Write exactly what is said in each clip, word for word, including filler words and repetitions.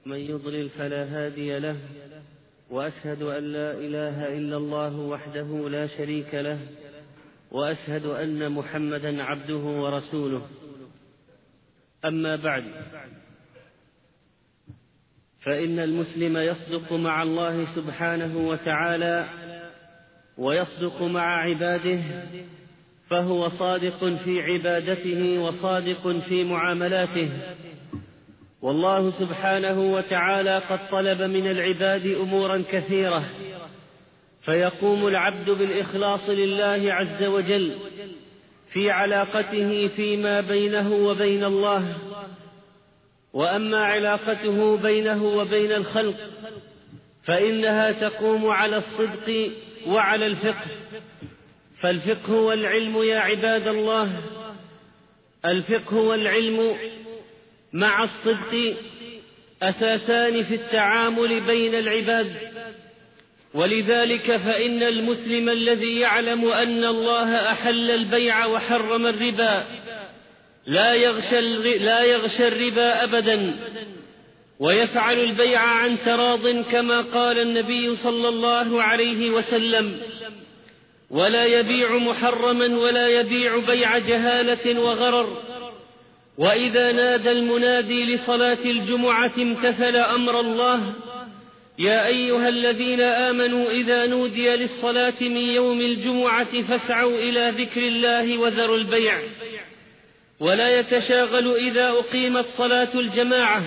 من يضلل فلا هادي له، وأشهد أن لا إله إلا الله وحده لا شريك له، وأشهد أن محمدا عبده ورسوله. أما بعد، فإن المسلم يصدق مع الله سبحانه وتعالى ويصدق مع عباده، فهو صادق في عبادته وصادق في معاملاته. والله سبحانه وتعالى قد طلب من العباد أمورا كثيرة، فيقوم العبد بالإخلاص لله عز وجل في علاقته فيما بينه وبين الله. وأما علاقته بينه وبين الخلق فإنها تقوم على الصدق وعلى الفقه. فالفقه والعلم يا عباد الله، الفقه والعلم مع الصدق أساسان في التعامل بين العباد. ولذلك فإن المسلم الذي يعلم أن الله أحل البيع وحرم الربا لا يغشى لا يغشى الربا أبدا، ويفعل البيع عن تراض كما قال النبي صلى الله عليه وسلم: ولا يبيع محرما ولا يبيع بيع جهالة وغرر. وإذا نادى المنادي لصلاة الجمعة امتثل أمر الله: يا أيها الذين آمنوا إذا نودي للصلاة من يوم الجمعة فاسعوا إلى ذكر الله وذروا البيع. ولا يتشاغل إذا أقيمت صلاة الجماعة،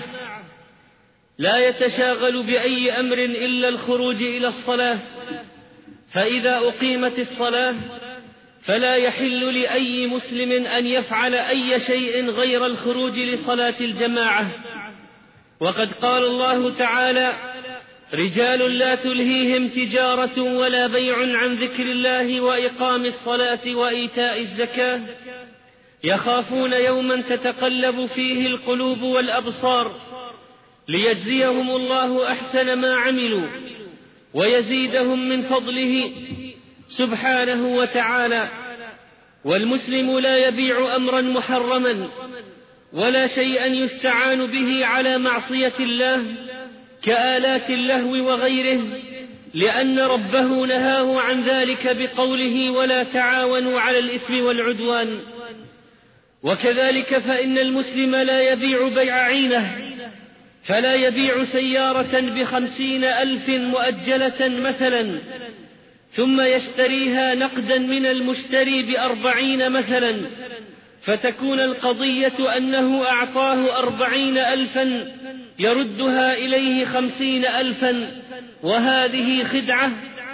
لا يتشاغل بأي أمر إلا الخروج إلى الصلاة. فإذا أقيمت الصلاة فلا يحل لأي مسلم أن يفعل أي شيء غير الخروج لصلاة الجماعة. وقد قال الله تعالى: رجال لا تلهيهم تجارة ولا بيع عن ذكر الله وإقام الصلاة وإيتاء الزكاة يخافون يوما تتقلب فيه القلوب والأبصار ليجزيهم الله أحسن ما عملوا ويزيدهم من فضله سبحانه وتعالى. والمسلم لا يبيع أمرا محرما ولا شيئا يستعان به على معصية الله كآلات اللهو وغيره، لأن ربه نهاه عن ذلك بقوله: ولا تعاونوا على الإثم والعدوان. وكذلك فإن المسلم لا يبيع بيع عينه، فلا يبيع سيارة بخمسين ألف مؤجلة مثلا ثم يشتريها نقدا من المشتري بأربعين مثلا، فتكون القضية أنه أعطاه أربعين ألفا يردها إليه خمسين ألفا، وهذه خدعة.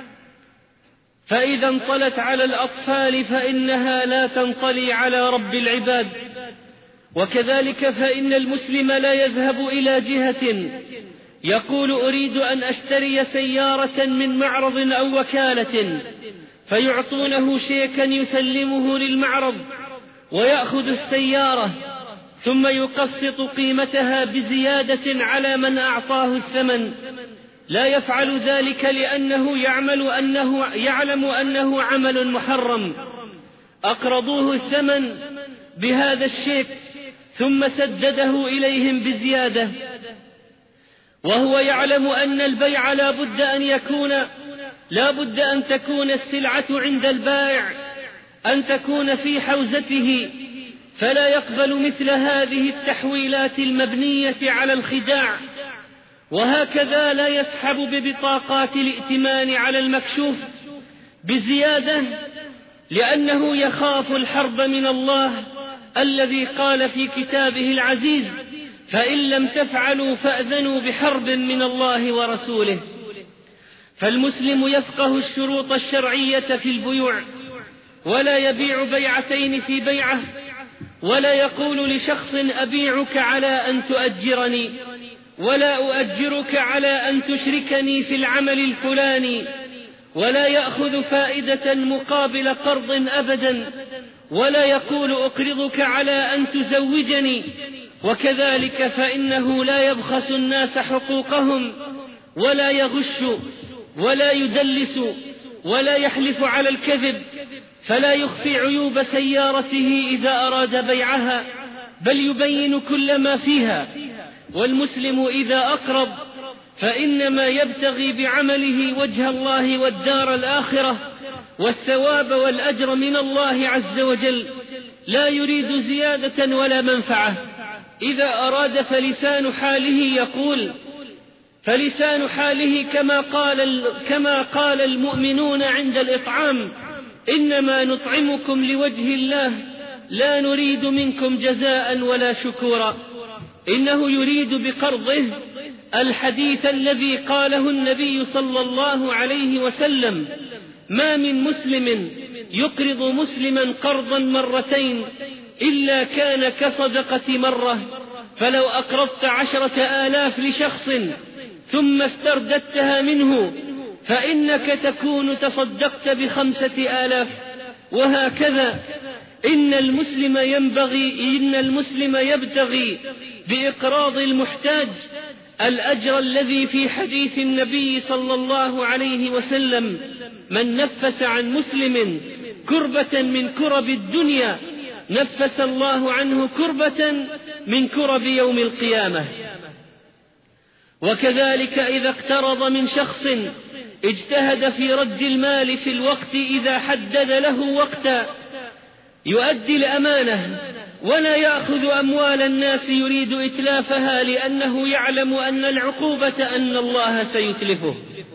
فإذا انطلت على الأطفال فإنها لا تنطلي على رب العباد. وكذلك فإن المسلم لا يذهب إلى جهة يقول: أريد أن أشتري سيارة من معرض أو وكالة، فيعطونه شيكا يسلمه للمعرض ويأخذ السيارة ثم يقسط قيمتها بزيادة على من أعطاه الثمن. لا يفعل ذلك لأنه يعمل أنه يعلم أنه عمل محرم. أقرضوه الثمن بهذا الشيك ثم سدده إليهم بزيادة، وهو يعلم أن البيع لا بد أن يكون لا بد أن تكون السلعة عند البائع، أن تكون في حوزته، فلا يقبل مثل هذه التحويلات المبنية على الخداع. وهكذا لا يسحب ببطاقات الائتمان على المكشوف بزيادة، لأنه يخاف الحرب من الله الذي قال في كتابه العزيز: فإن لم تفعلوا فأذنوا بحرب من الله ورسوله. فالمسلم يفقه الشروط الشرعية في البيوع، ولا يبيع بيعتين في بيعة، ولا يقول لشخص: أبيعك على أن تؤجرني، ولا أؤجرك على أن تشركني في العمل الفلاني، ولا يأخذ فائدة مقابل قرض أبدا، ولا يقول: أقرضك على أن تزوجني. وكذلك فإنه لا يبخس الناس حقوقهم، ولا يغش، ولا يدلس، ولا يحلف على الكذب، فلا يخفي عيوب سيارته إذا أراد بيعها، بل يبين كل ما فيها، والمسلم إذا أقرض فإنما يبتغي بعمله وجه الله والدار الآخرة والثواب والأجر من الله عز وجل، لا يريد زيادة ولا منفعة. إذا أراد فلسان حاله يقول فلسان حاله كما قال, كما قال المؤمنون عند الإطعام: إنما نطعمكم لوجه الله لا نريد منكم جزاء ولا شكورا. إنه يريد بقرضه الحديث الذي قاله النبي صلى الله عليه وسلم: ما من مسلم يقرض مسلما قرضا مرتين إلا كان كصدقة مرة، فلو أقرضت عشرة آلاف لشخص ثم استرددتها منه فإنك تكون تصدقت بخمسة آلاف. وهكذا إن المسلم ينبغي إن المسلم يبتغي بإقراض المحتاج الأجر الذي في حديث النبي صلى الله عليه وسلم: من نفس عن مسلم كربة من كرب الدنيا نفس الله عنه كربة من كرب يوم القيامة. وكذلك إذا اقترض من شخص اجتهد في رد المال في الوقت إذا حدد له وقتا يؤدي الأمانة ولا يأخذ أموال الناس يريد إتلافها لأنه يعلم أن العقوبة أن الله سيتلفه،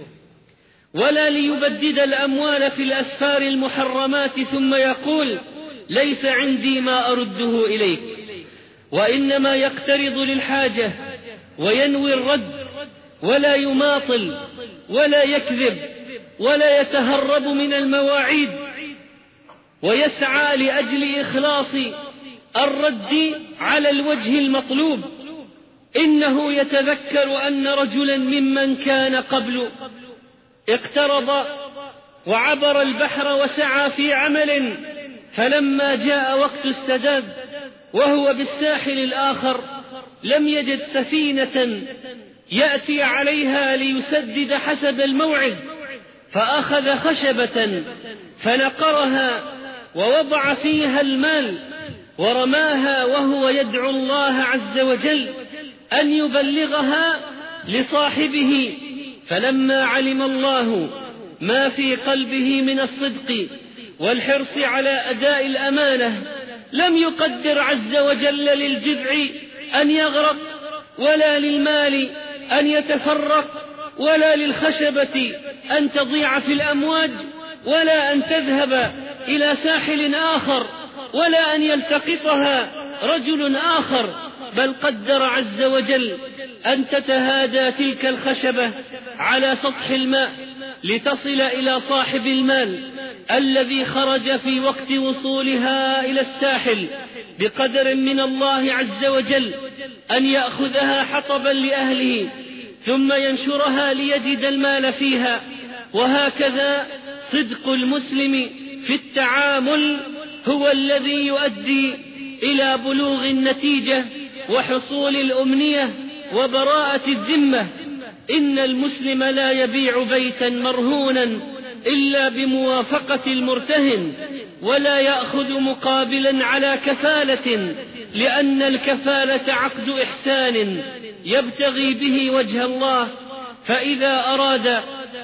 ولا ليبدد الأموال في الأسفار المحرمات ثم يقول: ليس عندي ما أرده إليك، وإنما يقترض للحاجة وينوي الرد، ولا يماطل ولا يكذب ولا يتهرب من المواعيد، ويسعى لأجل إخلاص الرد على الوجه المطلوب. إنه يتذكر أن رجلا ممن كان قبل اقترض وعبر البحر وسعى في عمل، فلما جاء وقت السداد وهو بالساحل الآخر لم يجد سفينة يأتي عليها ليسدد حسب الموعد، فأخذ خشبة فنقرها ووضع فيها المال ورماها وهو يدعو الله عز وجل أن يبلغها لصاحبه. فلما علم الله ما في قلبه من الصدق والحرص على أداء الأمانة لم يقدر عز وجل للجذع أن يغرق، ولا للمال أن يتفرق، ولا للخشبة أن تضيع في الأمواج، ولا أن تذهب إلى ساحل آخر، ولا أن يلتقطها رجل آخر، بل قدر عز وجل أن تتهادى تلك الخشبة على سطح الماء لتصل إلى صاحب المال الذي خرج في وقت وصولها إلى الساحل بقدر من الله عز وجل أن يأخذها حطبا لأهله ثم ينشرها ليجد المال فيها. وهكذا صدق المسلم في التعامل هو الذي يؤدي إلى بلوغ النتيجة وحصول الأمنية وبراءة الذمة. إن المسلم لا يبيع بيتا مرهونا إلا بموافقة المرتهن، ولا يأخذ مقابلا على كفالة، لأن الكفالة عقد إحسان يبتغي به وجه الله. فإذا أراد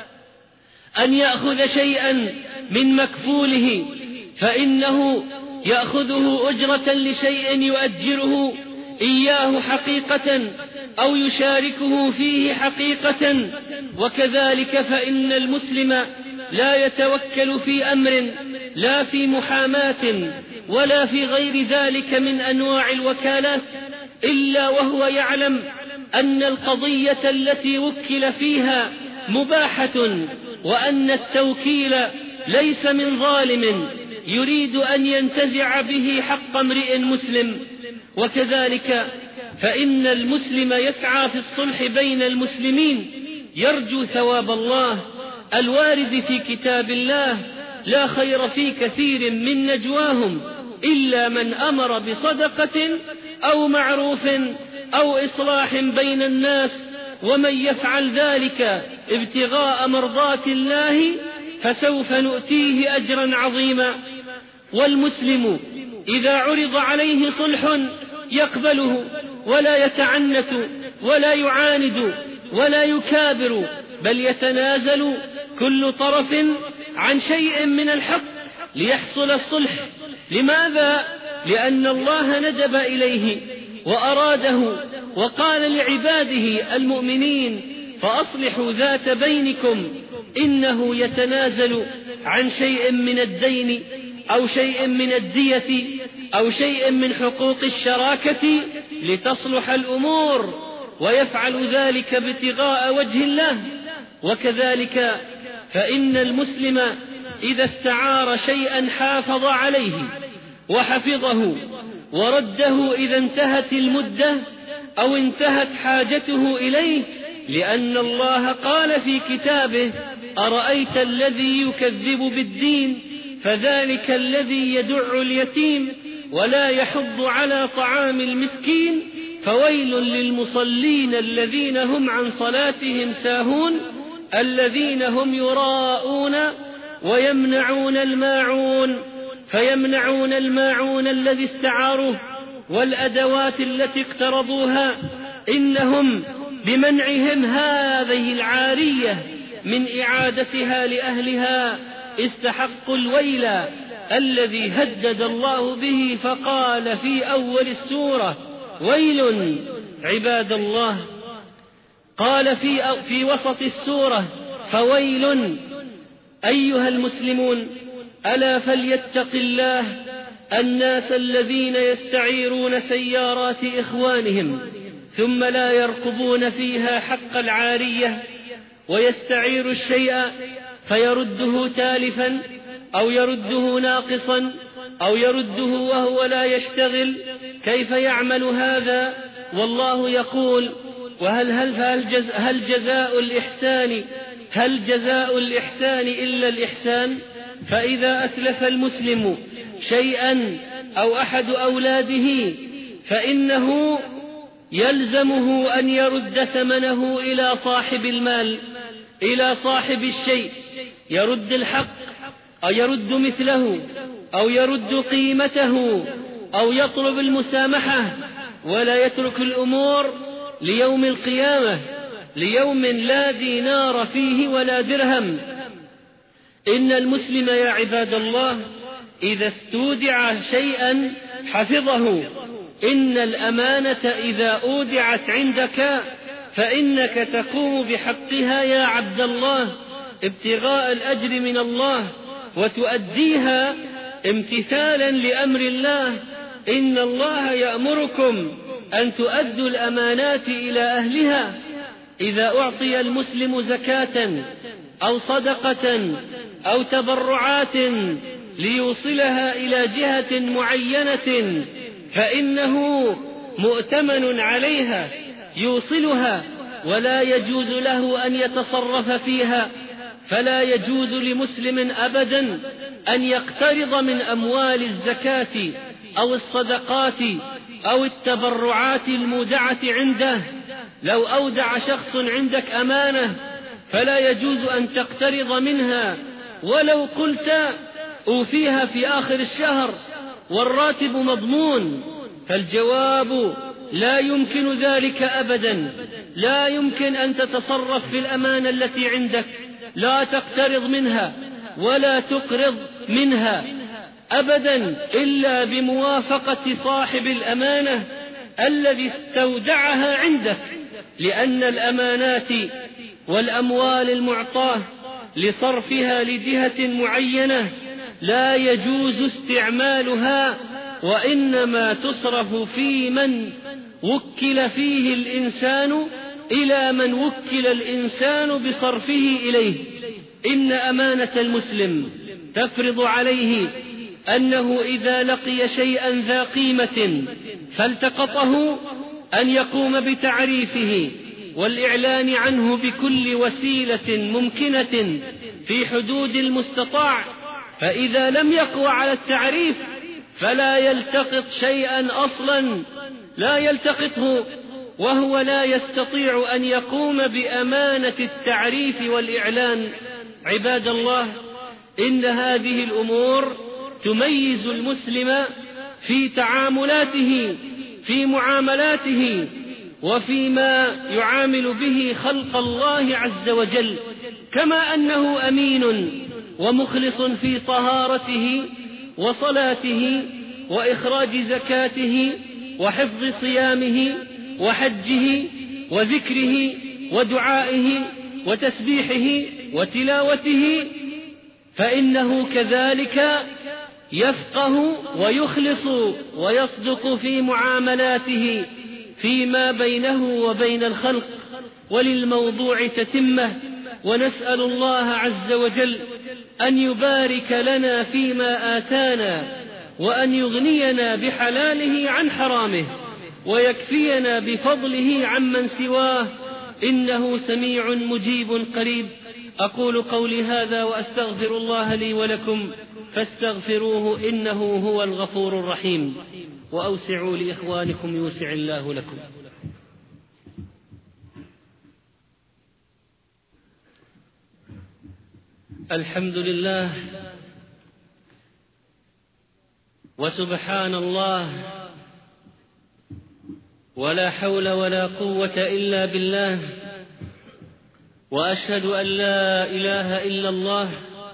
أن يأخذ شيئا من مكفوله فإنه يأخذه أجرة لشيء يؤجره إياه حقيقة أو يشاركه فيه حقيقة. وكذلك فإن المسلم لا يتوكل في أمر لا في محاماة ولا في غير ذلك من أنواع الوكالات إلا وهو يعلم أن القضية التي وكل فيها مباحة، وأن التوكيل ليس من ظالم يريد أن ينتزع به حق امرئ مسلم. وكذلك فإن المسلم يسعى في الصلح بين المسلمين يرجو ثواب الله الوارد في كتاب الله: لا خير في كثير من نجواهم إلا من أمر بصدقة أو معروف أو إصلاح بين الناس، ومن يفعل ذلك ابتغاء مرضات الله فسوف نؤتيه أجرا عظيما. والمسلم إذا عرض عليه صلح يقبله ولا يتعنت ولا يعاند ولا يكابر، بل يتنازل كل طرف عن شيء من الحق ليحصل الصلح. لماذا؟ لأن الله ندب إليه وأراده وقال لعباده المؤمنين: فأصلحوا ذات بينكم، إنه يتنازل عن شيء من الدين أو شيء من الدية أو شيء من حقوق الشراكة لتصلح الأمور، ويفعل ذلك ابتغاء وجه الله. وكذلك فإن المسلم إذا استعار شيئا حافظ عليه وحفظه ورده إذا انتهت المدة أو انتهت حاجته إليه، لأن الله قال في كتابه: أرأيت الذي يكذب بالدين فذلك الذي يدع اليتيم ولا يحض على طعام المسكين، فويل للمصلين الذين هم عن صلاتهم ساهون الذين هم يراءون ويمنعون الماعون. فيمنعون الماعون الذي استعاروه والأدوات التي اقترضوها، إنهم بمنعهم هذه العارية من إعادتها لأهلها استحقوا الويل الذي هدد الله به، فقال في أول السورة: ويل. عباد الله، قال في, في وسط السورة: فويل. أيها المسلمون، ألا فليتق الله الناس الذين يستعيرون سيارات إخوانهم ثم لا يرقبون فيها حق العارية، ويستعير الشيء فيرده تالفا أو يرده ناقصا أو يرده وهو لا يشتغل. كيف يعمل هذا؟ والله يقول: وهل هل هل, جز هل جزاء الإحسان هل جزاء الإحسان إلا الإحسان؟ فإذا أتلف المسلم شيئا أو أحد أولاده فإنه يلزمه أن يرد ثمنه إلى صاحب المال، إلى صاحب الشيء، يرد الحق أو يرد مثله أو يرد قيمته أو يطلب المسامحة، ولا يترك الأمور ليوم القيامة، ليوم لا دينار فيه ولا درهم. إن المسلم يا عباد الله إذا استودع شيئا حفظه. إن الأمانة إذا أودعت عندك فإنك تقوم بحقها يا عبد الله ابتغاء الأجر من الله، وتؤديها امتثالا لأمر الله. إن الله يأمركم أن تؤدوا الأمانات إلى أهلها. إذا أعطي المسلم زكاة أو صدقة أو تبرعات ليوصلها إلى جهة معينة فإنه مؤتمن عليها يوصلها، ولا يجوز له أن يتصرف فيها. فلا يجوز لمسلم أبدا أن يقترض من أموال الزكاة أو الصدقات أو التبرعات المودعة عنده. لو أودع شخص عندك أمانة فلا يجوز أن تقترض منها، ولو قلت أوفيها في آخر الشهر والراتب مضمون. فالجواب: لا يمكن ذلك أبدا. لا يمكن أن تتصرف في الأمانة التي عندك، لا تقترض منها ولا تقرض منها أبدا إلا بموافقة صاحب الأمانة الذي استودعها عندك، لأن الأمانات والأموال المعطاة لصرفها لجهة معينة لا يجوز استعمالها، وإنما تصرف في من وكل فيه الإنسان إلى من وكل الإنسان بصرفه إليه. إن أمانة المسلم تفرض عليه أنه إذا لقي شيئا ذا قيمة فالتقطه أن يقوم بتعريفه والإعلان عنه بكل وسيلة ممكنة في حدود المستطاع. فإذا لم يقوى على التعريف فلا يلتقط شيئا أصلا، لا يلتقطه وهو لا يستطيع أن يقوم بأمانة التعريف والإعلان. عباد الله، إن هذه الأمور تميز المسلم في تعاملاته في معاملاته وفيما يعامل به خلق الله عز وجل، كما أنه أمين ومخلص في طهارته وصلاته وإخراج زكاته وحفظ صيامه وحجه وذكره ودعائه وتسبيحه وتلاوته، فإنه كذلك يفقه ويخلص ويصدق في معاملاته فيما بينه وبين الخلق. وللموضوع تتمة، ونسأل الله عز وجل أن يبارك لنا فيما آتانا، وأن يغنينا بحلاله عن حرامه، ويكفينا بفضله عمن سواه، إنه سميع مجيب قريب. أقول قولي هذا وأستغفر الله لي ولكم فاستغفروه إنه هو الغفور الرحيم. وأوسعوا لإخوانكم يوسع الله لكم. الحمد لله، وسبحان الله، ولا حول ولا قوة إلا بالله، وأشهد أن لا إله إلا الله،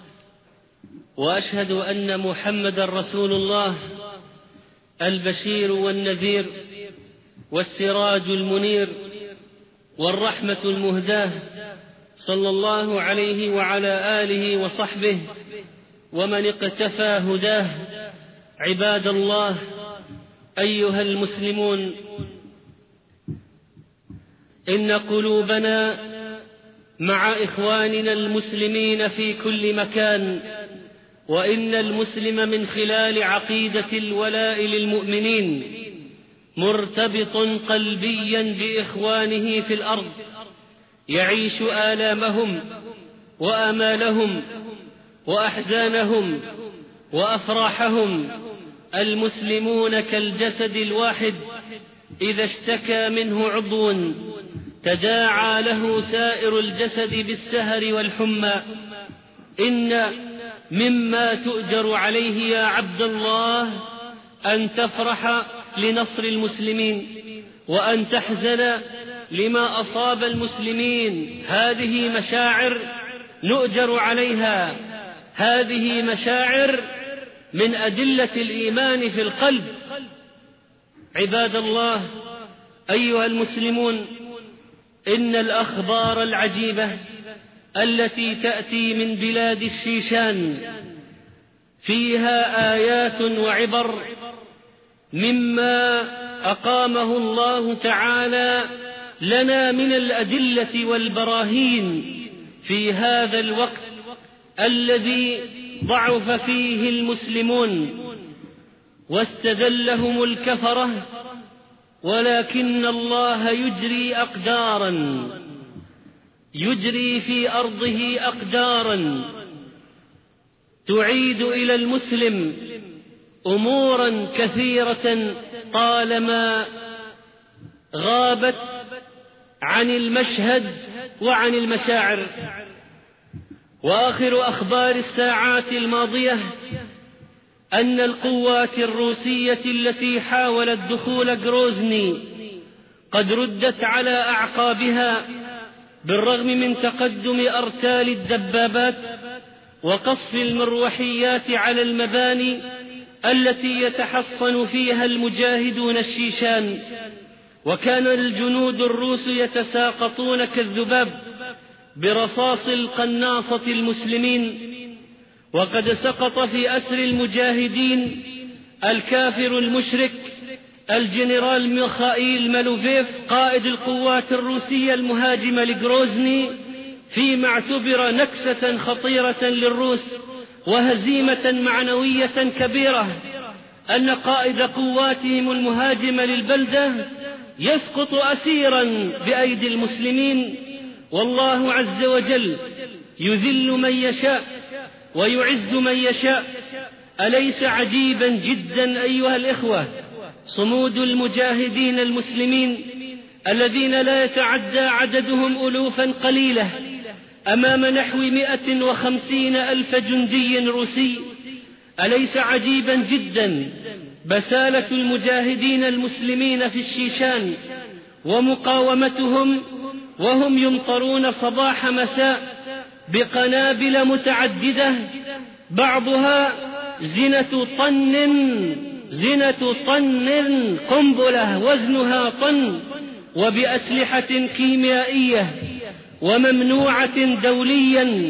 وأشهد أن محمدا رسول الله، البشير والنذير والسراج المنير والرحمة المهداة، صلى الله عليه وعلى آله وصحبه ومن اقتفى هداه. عباد الله، أيها المسلمون، إن قلوبنا مع إخواننا المسلمين في كل مكان، وإن المسلم من خلال عقيدة الولاء للمؤمنين مرتبط قلبيا بإخوانه في الأرض، يعيش آلامهم وآمالهم وأحزانهم وأفراحهم. المسلمون كالجسد الواحد، إذا اشتكى منه عضو تداعى له سائر الجسد بالسهر والحمى. إن مما تؤجر عليه يا عبد الله أن تفرح لنصر المسلمين، وأن تحزن لما أصاب المسلمين. هذه مشاعر نؤجر عليها، هذه مشاعر من أدلة الإيمان في القلب. عباد الله، أيها المسلمون، إن الأخبار العجيبة التي تأتي من بلاد الشيشان فيها آيات وعبر مما أقامه الله تعالى لنا من الأدلة والبراهين في هذا الوقت الذي ضعف فيه المسلمون واستذلهم الكفرة، ولكن الله يجري أقدارا، يجري في أرضه أقدارا تعيد إلى المسلم أمورا كثيرة طالما غابت عن المشهد وعن المشاعر. وآخر أخبار الساعات الماضية أن القوات الروسية التي حاولت دخول غروزني قد ردت على أعقابها، بالرغم من تقدم أرتال الدبابات وقصف المروحيات على المباني التي يتحصن فيها المجاهدون الشيشان. وكان الجنود الروس يتساقطون كالذباب برصاص القناصة المسلمين. وقد سقط في أسر المجاهدين الكافر المشرك الجنرال ميخائيل مالوفيف قائد القوات الروسية المهاجمة لغروزني، فيما اعتبر نكسة خطيرة للروس وهزيمة معنوية كبيرة أن قائد قواتهم المهاجمة للبلدة يسقط أسيرا بأيدي المسلمين. والله عز وجل يذل من يشاء ويعز من يشاء. أليس عجيبا جدا أيها الإخوة صمود المجاهدين المسلمين الذين لا يتعدى عددهم ألوفا قليلة أمام نحو مئة وخمسين ألف جندي روسي؟ أليس عجيبا جدا بسالة المجاهدين المسلمين في الشيشان ومقاومتهم وهم يمطرون صباح مساء بقنابل متعددة بعضها زنة طن زنة طن قنبلة وزنها طن، وبأسلحة كيميائية وممنوعة دوليا،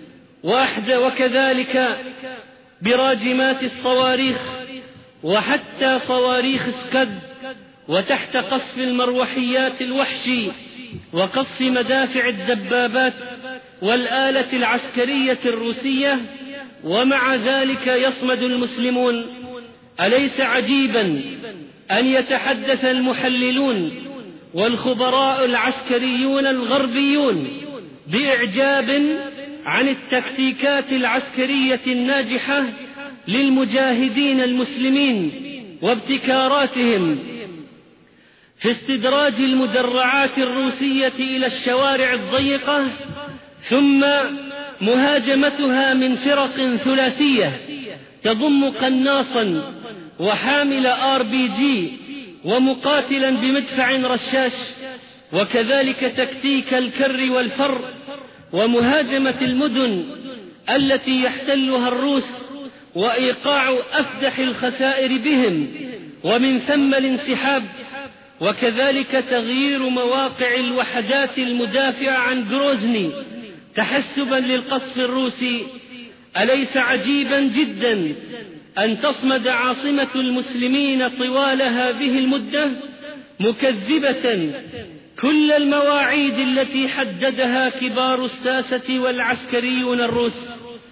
وكذلك براجمات الصواريخ وحتى صواريخ سكد، وتحت قصف المروحيات الوحشي وقصف مدافع الدبابات والآلة العسكرية الروسية، ومع ذلك يصمد المسلمون. أليس عجيبا أن يتحدث المحللون والخبراء العسكريون الغربيون بإعجاب عن التكتيكات العسكرية الناجحة للمجاهدين المسلمين وابتكاراتهم في استدراج المدرعات الروسية إلى الشوارع الضيقة، ثم مهاجمتها من فرق ثلاثية تضم قناصا وحامل آر بي جي ومقاتلا بمدفع رشاش، وكذلك تكتيك الكر والفر، ومهاجمة المدن التي يحتلها الروس وإيقاع أفدح الخسائر بهم، ومن ثم الانسحاب، وكذلك تغيير مواقع الوحدات المدافعة عن غروزني تحسبا للقصف الروسي. أليس عجيبا جدا أن تصمد عاصمة المسلمين طوال هذه المدة مكذبة كل المواعيد التي حددها كبار الساسة والعسكريون الروس؟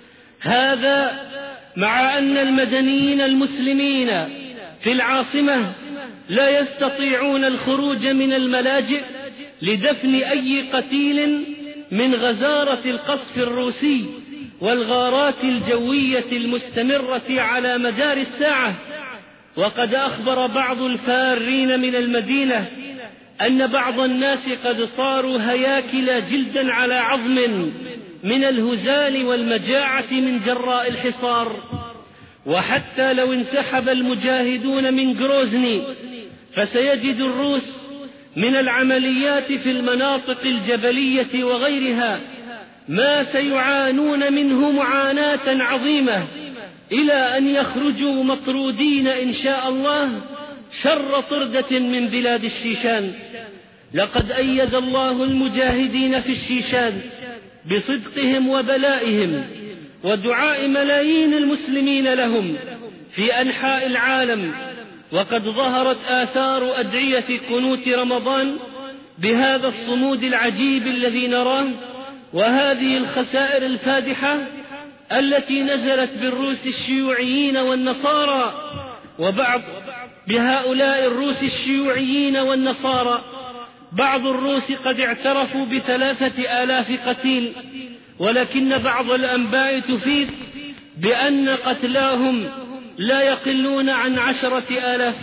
هذا مع أن المدنيين المسلمين في العاصمة لا يستطيعون الخروج من الملاجئ لدفن أي قتيل من غزارة القصف الروسي والغارات الجوية المستمرة على مدار الساعة. وقد أخبر بعض الفارين من المدينة أن بعض الناس قد صاروا هياكل جلدا على عظم من الهزال والمجاعة من جراء الحصار. وحتى لو انسحب المجاهدون من غروزني فسيجد الروس من العمليات في المناطق الجبلية وغيرها ما سيعانون منه معاناة عظيمة إلى أن يخرجوا مطرودين إن شاء الله شر طردة من بلاد الشيشان. لقد أيد الله المجاهدين في الشيشان بصدقهم وبلائهم ودعاء ملايين المسلمين لهم في أنحاء العالم، وقد ظهرت آثار أدعية قنوت رمضان بهذا الصمود العجيب الذي نراه، وهذه الخسائر الفادحة التي نزلت بالروس الشيوعيين والنصارى، وبعض بهؤلاء الروس الشيوعيين والنصارى بعض الروس قد اعترفوا بثلاثة آلاف قتيل، ولكن بعض الأنباء تفيد بأن قتلاهم لا يقلون عن عشرة آلاف.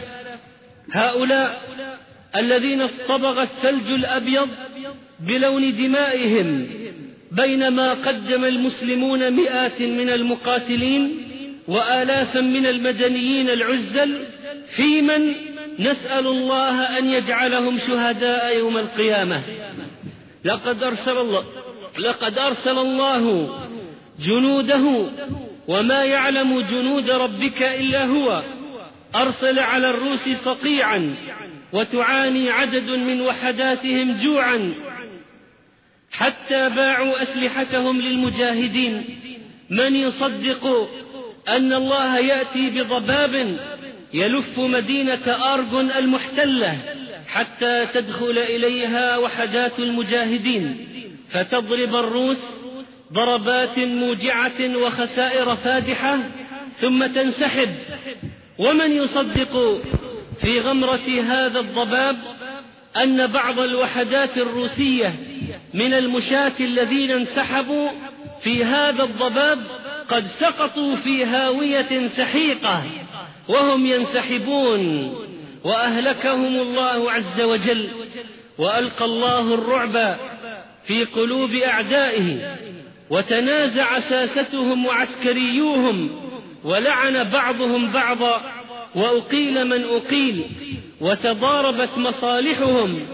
هؤلاء الذين اصطبغ الثلج الأبيض بلون دمائهم بينما قدم المسلمون مئات من المقاتلين وآلافا من المدنيين العزل، في من نسأل الله أن يجعلهم شهداء يوم القيامة. لقد أرسل الله, لقد أرسل الله جنوده وما يعلم جنود ربك إلا هو. أرسل على الروس صقيعا وتعاني عدد من وحداتهم جوعا حتى باعوا أسلحتهم للمجاهدين. من يصدق أن الله يأتي بضباب يلف مدينة أرغون المحتلة حتى تدخل إليها وحدات المجاهدين فتضرب الروس ضربات موجعة وخسائر فادحة ثم تنسحب؟ ومن يصدق في غمرة هذا الضباب أن بعض الوحدات الروسية من المشاة الذين انسحبوا في هذا الضباب قد سقطوا في هاوية سحيقة وهم ينسحبون، وأهلكهم الله عز وجل، وألقى الله الرعب في قلوب أعدائه، وتنازع ساستهم وعسكريوهم، ولعن بعضهم بعضا، وأقيل من أقيل، وتضاربت مصالحهم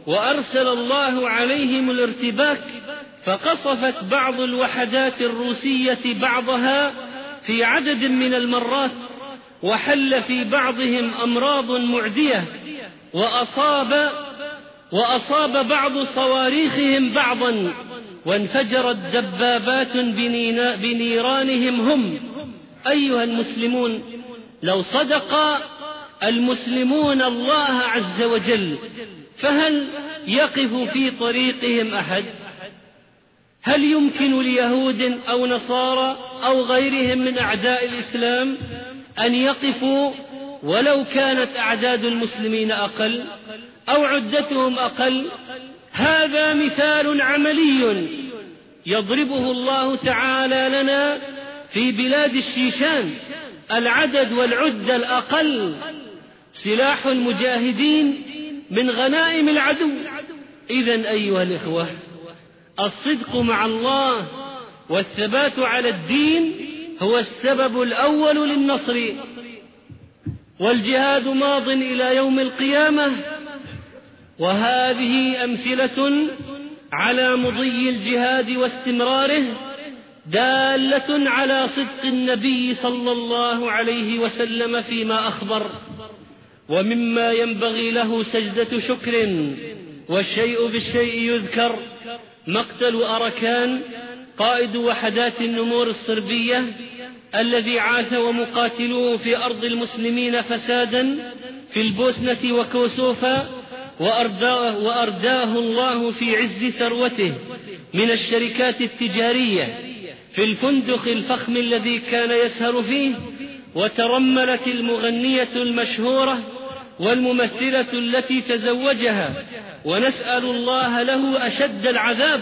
وأرسل الله عليهم الارتباك، فقصفت بعض الوحدات الروسية بعضها في عدد من المرات، وحل في بعضهم أمراض معدية، وأصاب وأصاب بعض صواريخهم بعضا، وانفجرت دبابات بنيرانهم هم. أيها المسلمون، لو صدق المسلمون الله عز وجل فهل يقف في طريقهم أحد؟ هل يمكن ليهود أو نصارى أو غيرهم من أعداء الإسلام أن يقفوا ولو كانت أعداد المسلمين أقل أو عدتهم أقل؟ هذا مثال عملي يضربه الله تعالى لنا في بلاد الشيشان. العدد والعدة الأقل سلاح المجاهدين من غنائم العدو. إذن أيها الإخوة، الصدق مع الله والثبات على الدين هو السبب الأول للنصر، والجهاد ماض إلى يوم القيامة. وهذه أمثلة على مضي الجهاد واستمراره، دالة على صدق النبي صلى الله عليه وسلم فيما أخبر. ومما ينبغي له سجدة شكر والشيء بالشيء يذكر مقتل أركان قائد وحدات النمور الصربية، الذي عاث ومقاتلوه في أرض المسلمين فسادا في البوسنة وكوسوفا، وأرداه, وأرداه الله في عز ثروته من الشركات التجارية في الفندق الفخم الذي كان يسهر فيه. وترملت المغنية المشهورة والممثلة التي تزوجها، ونسأل الله له أشد العذاب.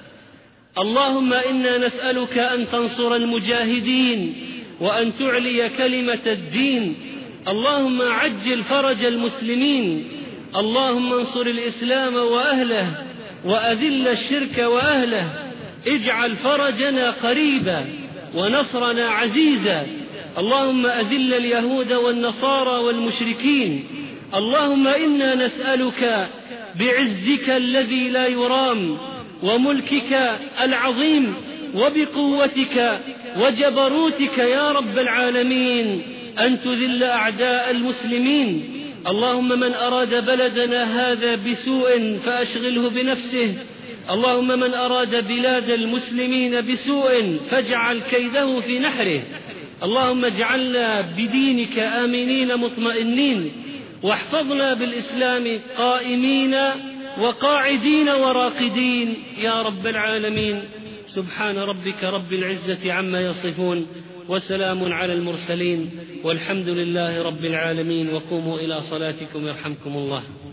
اللهم إنا نسألك أن تنصر المجاهدين وأن تعلي كلمة الدين. اللهم عجل فرج المسلمين. اللهم انصر الإسلام وأهله وأذل الشرك وأهله. اجعل فرجنا قريبا ونصرنا عزيزا. اللهم أذل اليهود والنصارى والمشركين. اللهم إنا نسألك بعزك الذي لا يرام وملكك العظيم وبقوتك وجبروتك يا رب العالمين أن تذل أعداء المسلمين. اللهم من أراد بلدنا هذا بسوء فأشغله بنفسه. اللهم من أراد بلاد المسلمين بسوء فاجعل كيده في نحره. اللهم اجعلنا بدينك آمنين مطمئنين، واحفظنا بالإسلام قائمين وقاعدين وراقدين يا رب العالمين. سبحان ربك رب العزة عما يصفون، وسلام على المرسلين، والحمد لله رب العالمين. وقوموا إلى صلاتكم يرحمكم الله.